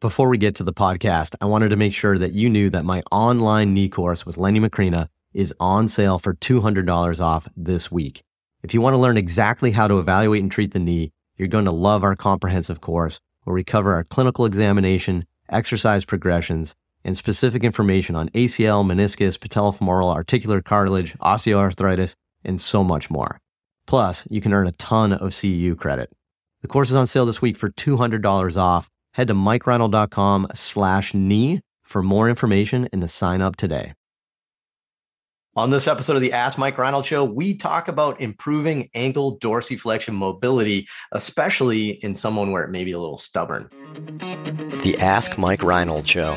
Before we get to the podcast, I wanted to make sure that you knew that my online knee course with Lenny Macrina is on sale for $200 off this week. If you want to learn exactly how to evaluate and treat the knee, you're going to love our comprehensive course where we cover our clinical examination, exercise progressions, and specific information on ACL, meniscus, patellofemoral, articular cartilage, osteoarthritis, and so much more. Plus, you can earn a ton of CEU credit. The course is on sale this week for $200 off. Head to MikeReinold.com/knee for more information and to sign up today. On this episode of the Ask Mike Reinold Show, we talk about improving ankle dorsiflexion mobility, especially in someone where it may be a little stubborn. The Ask Mike Reinold Show.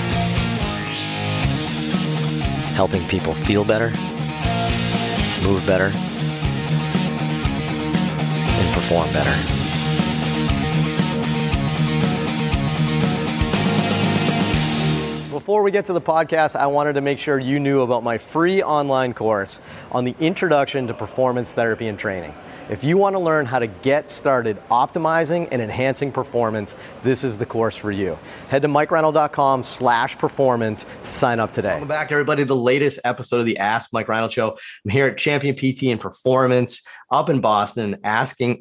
Helping people feel better, move better, and perform better. Before we get to the podcast, I wanted to make sure you knew about my free online course on the introduction to performance therapy and training. If you want to learn how to get started optimizing and enhancing performance, this is the course for you. Head to MikeReinold.com/performance to sign up today. Welcome back, everybody. The latest episode of the Ask Mike Reinold Show. I'm here at Champion PT and Performance up in Boston, answering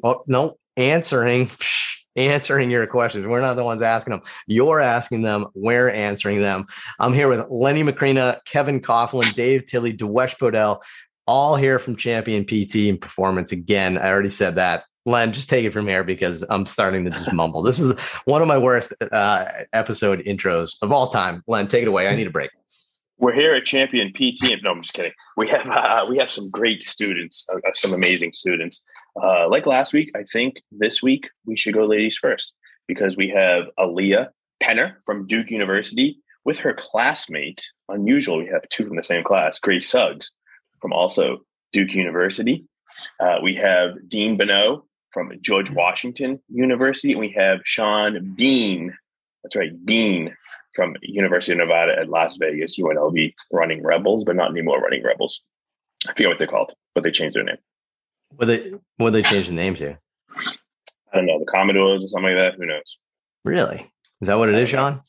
your questions. We're not the ones asking them. You're asking them. We're answering them. I'm here with Lenny Macrina, Kevin Coughlin, Dave Tilley, Dewesh Podell, all here from Champion PT and Performance. Again, I already said that. Len, just take it from here because I'm starting to just mumble. This is one of my worst episode intros of all time. Len, take it away. I need a break. We're here at Champion PT. No, I'm just kidding. We have some great students, some amazing students. Like last week, I think this week we should go ladies first because we have Aaliyah Penner from Duke University with her classmate. Unusual, we have two from the same class. Grace Suggs from also Duke University. We have Dean Bonneau from George Washington University. And we have Sean Bean. That's right, Bean from University of Nevada at Las Vegas, UNLV, running Rebels, but not anymore running Rebels. I forget what they're called, but they changed their name. What they change the name to? I don't know, the Commodores or something like that. Who knows? Really? Is that what it is, Sean?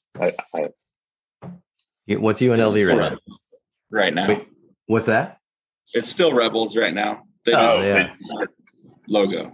What's UNLV right now? Wait, what's that? It's still Rebels right now. They just logo.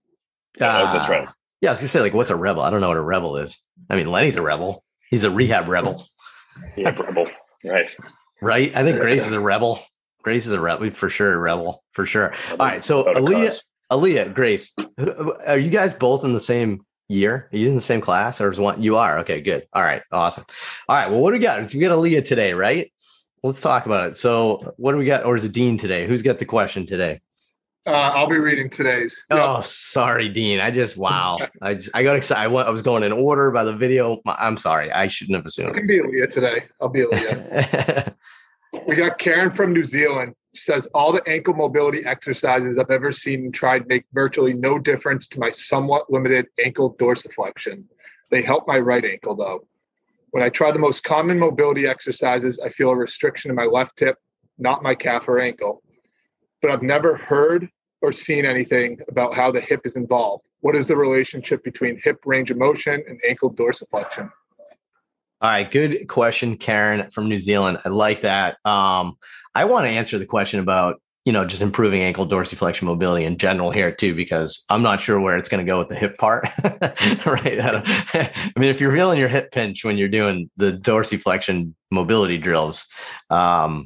That's right. Yeah, I was gonna say, like, what's a rebel? I don't know what a rebel is. I mean, Lenny's a rebel. He's a rehab rebel. Yeah, rebel. Right. Right? I think Grace is a rebel. Grace is a rebel, for sure. A rebel, for sure. All right. So Aaliyah, Grace, are you guys both in the same year? Are you in the same class, or is one? You are. Okay, good. All right, awesome. All right. Well, what do we got? We got Aaliyah today, right? Let's talk about it. So, what do we got? Or is it Dean today? Who's got the question today? I'll be reading today's. Yep. Oh, sorry, Dean. I got excited. I was going in order by the video. I'm sorry. I shouldn't have assumed. I can be Aaliyah today. I'll be Aaliyah. We got Karen from New Zealand. She says, all the ankle mobility exercises I've ever seen and tried make virtually no difference to my somewhat limited ankle dorsiflexion. They help my right ankle, though. When I try the most common mobility exercises, I feel a restriction in my left hip, not my calf or ankle. But I've never heard or seen anything about how the hip is involved. What is the relationship between hip range of motion and ankle dorsiflexion? All right. Good question, Karen from New Zealand. I like that. I want to answer the question about, just improving ankle dorsiflexion mobility in general here too, because I'm not sure where it's going to go with the hip part, right? I mean, if you're feeling your hip pinch when you're doing the dorsiflexion mobility drills, I'm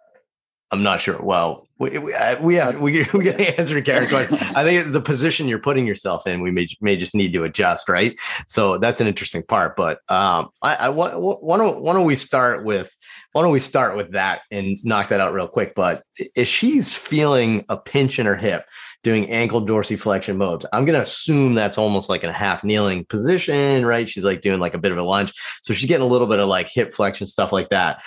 not sure. Well, we got to answer Karen's question. I think the position you're putting yourself in, we may just need to adjust, right? So that's an interesting part. But why don't we start with that and knock that out real quick? But if she's feeling a pinch in her hip doing ankle dorsiflexion moves, I'm going to assume that's almost like in a half kneeling position, right? She's like doing like a bit of a lunge, so she's getting a little bit of like hip flexion stuff like that.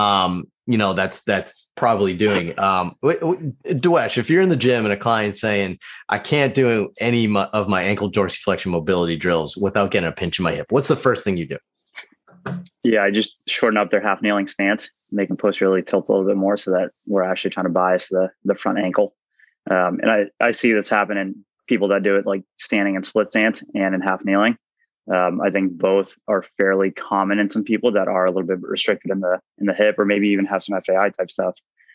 That's probably doing. Dewesh, if you're in the gym and a client's saying, I can't do any of my ankle dorsiflexion mobility drills without getting a pinch in my hip, what's the first thing you do? Yeah, I just shorten up their half kneeling stance, make them posteriorly tilt a little bit more so that we're actually trying to bias the front ankle. And I see this happen in people that do it like standing in split stance and in half kneeling. I think both are fairly common in some people that are a little bit restricted in the hip, or maybe even have some FAI type stuff.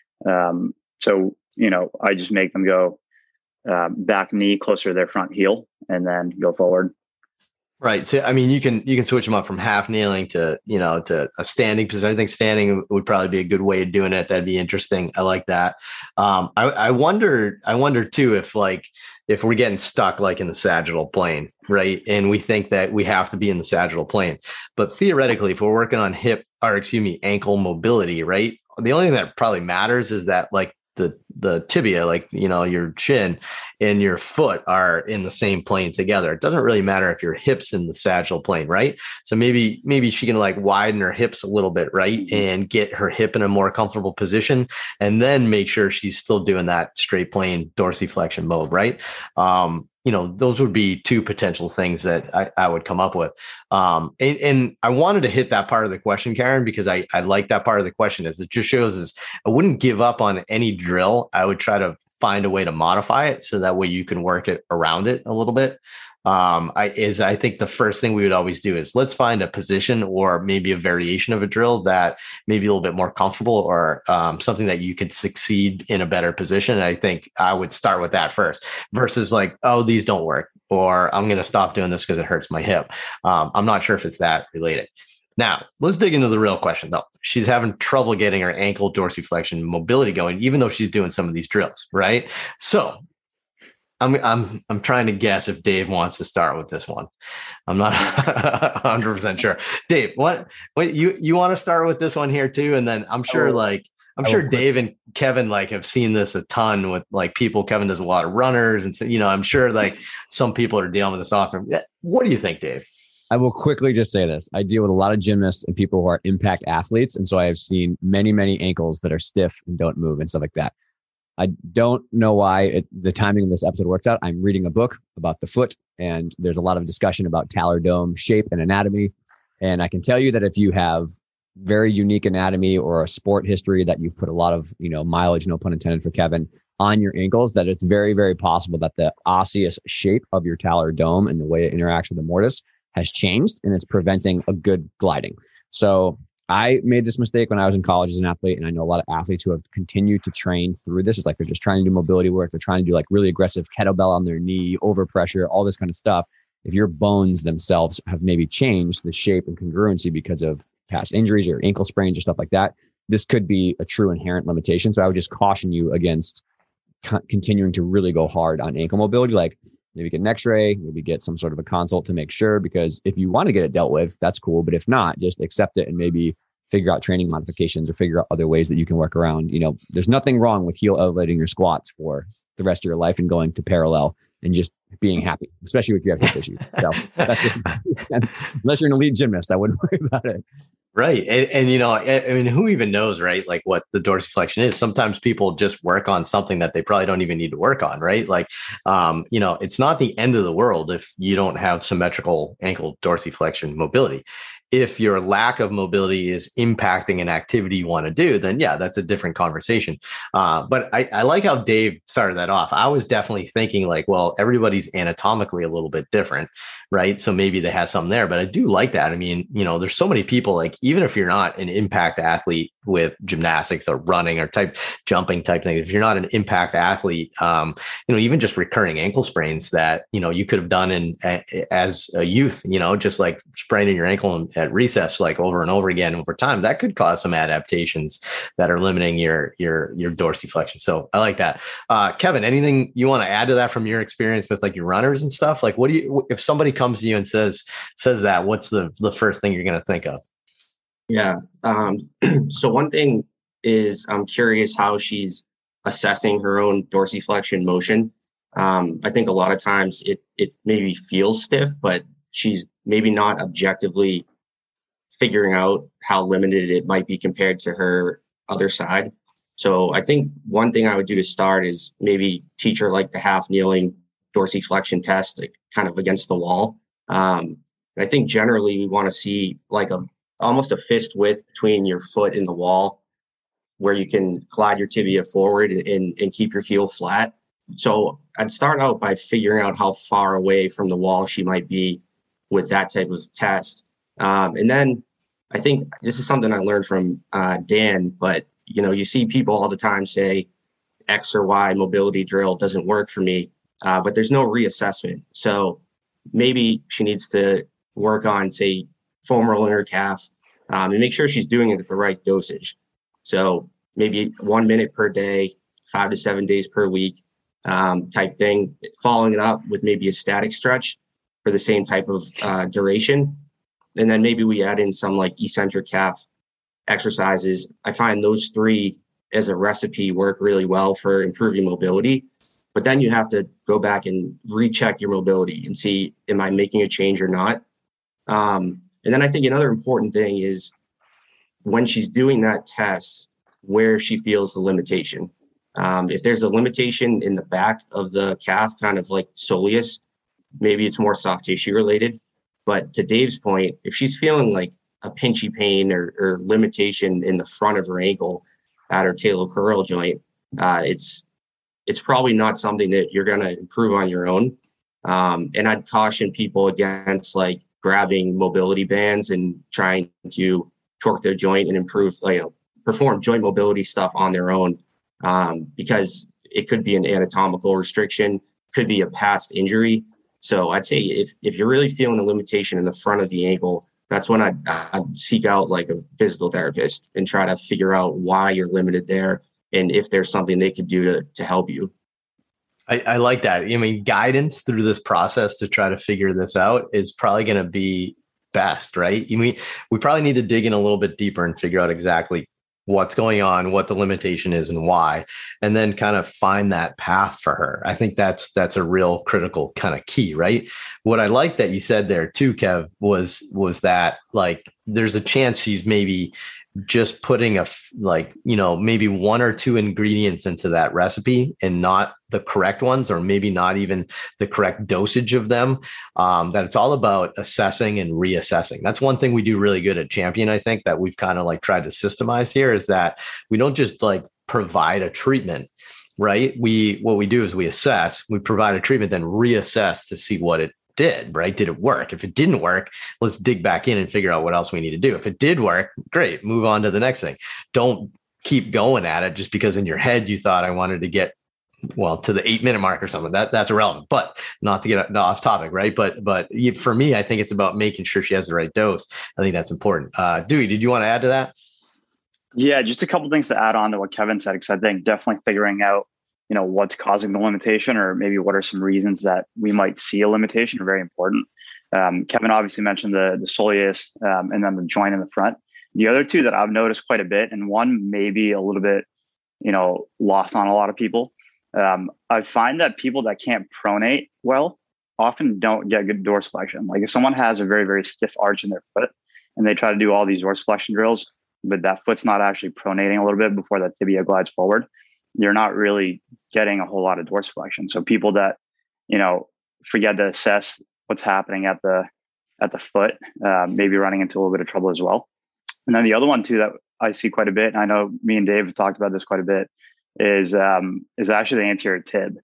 So, I just make them go back knee closer to their front heel and then go forward. Right. So, I mean, you can switch them up from half kneeling to a standing position. I think standing would probably be a good way of doing it. That'd be interesting. I like that. I wonder too, if we're getting stuck like in the sagittal plane, right? And we think that we have to be in the sagittal plane, but theoretically, if we're working on ankle mobility, right? The only thing that probably matters is that like the tibia, like, your chin and your foot are in the same plane together. It doesn't really matter if your hips in the sagittal plane, right? So maybe she can like widen her hips a little bit, right? And get her hip in a more comfortable position, and then make sure she's still doing that straight plane dorsiflexion mode, right? Those would be two potential things that I would come up with. And I wanted to hit that part of the question, Karen, because I like that part of the question, as it just shows is I wouldn't give up on any drill. I would try to find a way to modify it so that way you can work it around it a little bit. I think the first thing we would always do is let's find a position or maybe a variation of a drill that may be a little bit more comfortable, or something that you could succeed in a better position. And I think I would start with that first versus like, oh, these don't work, or I'm going to stop doing this because it hurts my hip. I'm not sure if it's that related. Now, let's dig into the real question, though. She's having trouble getting her ankle dorsiflexion mobility going, even though she's doing some of these drills, right? So I'm trying to guess if Dave wants to start with this one. I'm not 100% sure. Dave, what you want to start with this one here too? And then I'm sure Dave and Kevin have seen this a ton with people. Kevin does a lot of runners, and so, I'm sure some people are dealing with this often. What do you think, Dave? I will quickly just say this. I deal with a lot of gymnasts and people who are impact athletes. And so I have seen many, many ankles that are stiff and don't move and stuff like that. I don't know why the timing of this episode works out. I'm reading a book about the foot, and there's a lot of discussion about talar dome shape and anatomy. And I can tell you that if you have very unique anatomy or a sport history that you've put a lot of, mileage, no pun intended for Kevin, on your ankles, that it's very, very possible that the osseous shape of your talar dome and the way it interacts with the mortise has changed, and it's preventing a good gliding. So I made this mistake when I was in college as an athlete, and I know a lot of athletes who have continued to train through this. It's like they're just trying to do mobility work. They're trying to do really aggressive kettlebell on their knee, overpressure, all this kind of stuff. If your bones themselves have maybe changed the shape and congruency because of past injuries or ankle sprains or stuff like that, this could be a true inherent limitation. So I would just caution you against continuing to really go hard on ankle mobility. Maybe get an x-ray, maybe get some sort of a consult to make sure, because if you want to get it dealt with, that's cool. But if not, just accept it and maybe figure out training modifications or figure out other ways that you can work around. There's nothing wrong with heel elevating your squats for the rest of your life and going to parallel and just being happy, especially if you have hip issues. So that's just unless you're an elite gymnast, I wouldn't worry about it. Right. And who even knows, right? What the dorsiflexion is. Sometimes people just work on something that they probably don't even need to work on, right? It's not the end of the world if you don't have symmetrical ankle dorsiflexion mobility. If your lack of mobility is impacting an activity you want to do, then yeah, that's a different conversation. But I like how Dave started that off. I was definitely thinking well, everybody's anatomically a little bit different, right? So maybe they have something there, but I do like that. I mean, there's so many people, even if you're not an impact athlete with gymnastics or running or jumping type thing, if you're not an impact athlete, even just recurring ankle sprains that, you could have done as a youth, just spraining your ankle at recess, over and over again over time, that could cause some adaptations that are limiting your dorsiflexion. So I like that. Kevin, anything you want to add to that from your experience with your runners and stuff? What do you, if somebody comes to you and says that, what's the first thing you're going to think of? Yeah. So one thing is I'm curious how she's assessing her own dorsiflexion motion. I think a lot of times it maybe feels stiff, but she's maybe not objectively figuring out how limited it might be compared to her other side. So I think one thing I would do to start is maybe teach her the half kneeling dorsiflexion test, kind of against the wall. I think generally we want to see almost a fist width between your foot and the wall, where you can glide your tibia forward and keep your heel flat. So I'd start out by figuring out how far away from the wall she might be with that type of test. And then I think this is something I learned from Dan, but you see people all the time say X or Y mobility drill doesn't work for me, but there's no reassessment. So maybe she needs to work on, say, foam rolling her calf, and make sure she's doing it at the right dosage. So maybe 1 minute per day, 5 to 7 days per week, type thing, following it up with maybe a static stretch for the same type of duration. And then maybe we add in some like eccentric calf exercises. I find those 3 as a recipe work really well for improving mobility. But then you have to go back and recheck your mobility and see, am I making a change or not? And then I think another important thing is when she's doing that test, where she feels the limitation. If there's a limitation in the back of the calf, kind of like soleus, maybe it's more soft tissue related. But to Dave's point, if she's feeling like a pinchy pain or limitation in the front of her ankle at her talocrural joint, it's probably not something that you're going to improve on your own. And I'd caution people against like grabbing mobility bands and trying to torque their joint and improve, perform joint mobility stuff on their own, because it could be an anatomical restriction, could be a past injury. So I'd say if you're really feeling a limitation in the front of the ankle, that's when I'd seek out like a physical therapist and try to figure out why you're limited there and if there's something they could do to help you. I like that. I mean, guidance through this process to try to figure this out is probably going to be best, right? We probably need to dig in a little bit deeper and figure out exactly what's going on, what the limitation is and why, and then kind of find that path for her. I think that's a real critical kind of key, right? What I like that you said there too, Kev, was that like, there's a chance she's maybe just putting maybe 1 or 2 ingredients into that recipe and not the correct ones, or maybe not even the correct dosage of them. That it's all about assessing and reassessing. That's one thing we do really good at Champion. I think that we've kind of like tried to systemize here is that we don't just like provide a treatment, right? What we do is we assess, we provide a treatment, then reassess to see what it did, right? Did it work? If it didn't work, let's dig back in and figure out what else we need to do. If it did work, great, move on to the next thing. Don't keep going at it just because in your head you thought I wanted to get to the 8-minute mark or something. That's irrelevant, but not to get off topic, right? But for me, I think it's about making sure she has the right dose. I think that's important. Dewey, did you want to add to that? Yeah, just a couple things to add on to what Kevin said, because I think definitely figuring out what's causing the limitation, or maybe what are some reasons that we might see a limitation, are very important. Kevin obviously mentioned the soleus and then the joint in the front. The other 2 that I've noticed quite a bit, and one maybe a little bit, lost on a lot of people. I find that people that can't pronate well often don't get good dorsiflexion. Like if someone has a very, very stiff arch in their foot and they try to do all these dorsiflexion drills, but that foot's not actually pronating a little bit before that tibia glides forward, you're not really getting a whole lot of dorsiflexion. So people that, forget to assess what's happening at the foot, maybe running into a little bit of trouble as well. And then the other one too, that I see quite a bit, and I know me and Dave have talked about this quite a bit, is actually the anterior tib.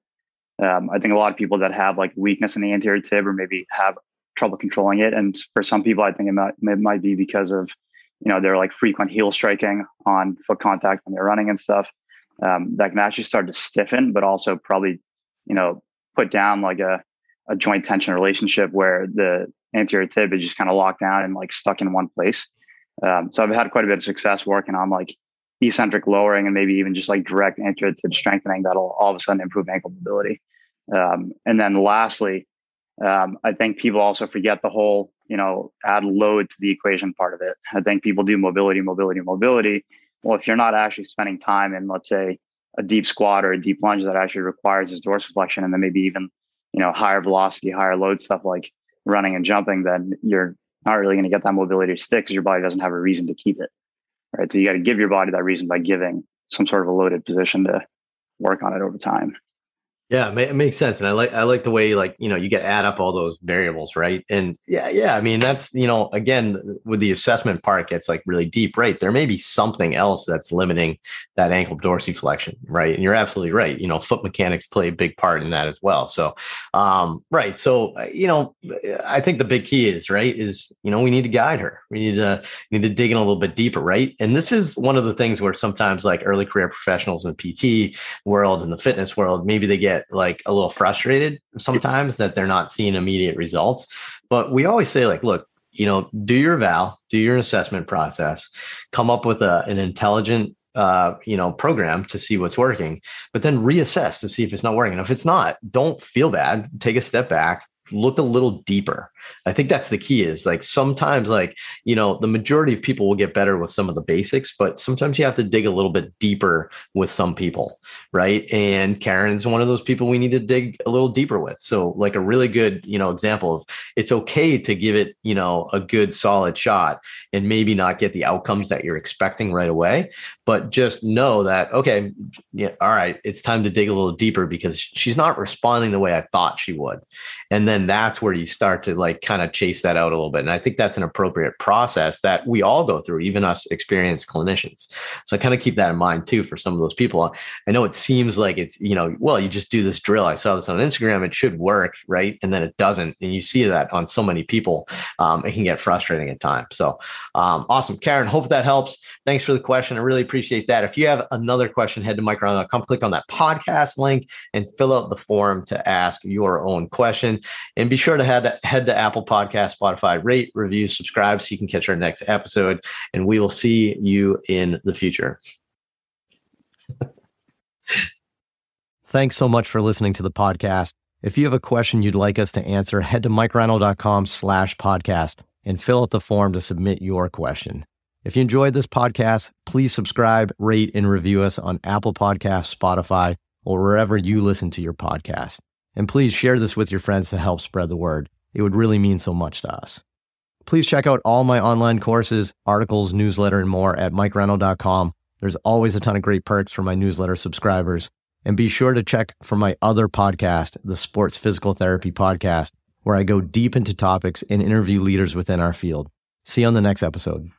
I think a lot of people that have like weakness in the anterior tib, or maybe have trouble controlling it. And for some people, I think it might be because of, they're like frequent heel striking on foot contact when they're running and stuff. That can actually start to stiffen, but also probably, put down like a joint tension relationship where the anterior tib is just kind of locked down and like stuck in one place. So I've had quite a bit of success working on like eccentric lowering and maybe even just like direct anterior tib strengthening that'll all of a sudden improve ankle mobility. And then lastly, I think people also forget the whole, add load to the equation part of it. I think people do mobility. Well, if you're not actually spending time in, let's say, a deep squat or a deep lunge that actually requires this dorsiflexion, and then maybe even, higher velocity, higher load stuff like running and jumping, then you're not really going to get that mobility to stick because your body doesn't have a reason to keep it. Right. So you got to give your body that reason by giving some sort of a loaded position to work on it over time. Yeah, it makes sense. And I like the way, like, you get add up all those variables, right? And yeah. I mean, that's, again, with the assessment part gets like really deep, right? There may be something else that's limiting that ankle dorsiflexion, right? And you're absolutely right. Foot mechanics play a big part in that as well. So, right. So, I think the big key is, right, we need to guide her. We need to dig in a little bit deeper, right? And this is one of the things where sometimes like early career professionals in PT world and the fitness world, maybe they get like a little frustrated sometimes that they're not seeing immediate results. But we always say, like, look, do your eval, do your assessment process, come up with an intelligent program to see what's working, but then reassess to see if it's not working. And if it's not, don't feel bad, take a step back, look a little deeper. I think that's the key, is like sometimes, like, the majority of people will get better with some of the basics, but sometimes you have to dig a little bit deeper with some people, right? And Karen's one of those people we need to dig a little deeper with. So like a really good, example of, it's okay to give it, a good solid shot and maybe not get the outcomes that you're expecting right away, but just know that, okay, yeah, all right, it's time to dig a little deeper because she's not responding the way I thought she would. And then that's where you start to like kind of chase that out a little bit. And I think that's an appropriate process that we all go through, even us experienced clinicians. So I kind of keep that in mind too, for some of those people. I know it seems like it's, well, you just do this drill. I saw this on Instagram. It should work, right? And then it doesn't. And you see that on so many people. It can get frustrating at times. So awesome. Karen, hope that helps. Thanks for the question. I really appreciate that. If you have another question, head to mikereinold.com, click on that podcast link and fill out the form to ask your own question. And be sure to head to Apple Podcasts, Spotify, rate, review, subscribe so you can catch our next episode. And we will see you in the future. Thanks so much for listening to the podcast. If you have a question you'd like us to answer, head to mikereinold.com/podcast and fill out the form to submit your question. If you enjoyed this podcast, please subscribe, rate, and review us on Apple Podcasts, Spotify, or wherever you listen to your podcast. And please share this with your friends to help spread the word. It would really mean so much to us. Please check out all my online courses, articles, newsletter, and more at mikereinold.com. There's always a ton of great perks for my newsletter subscribers. And be sure to check for my other podcast, the Sports Physical Therapy Podcast, where I go deep into topics and interview leaders within our field. See you on the next episode.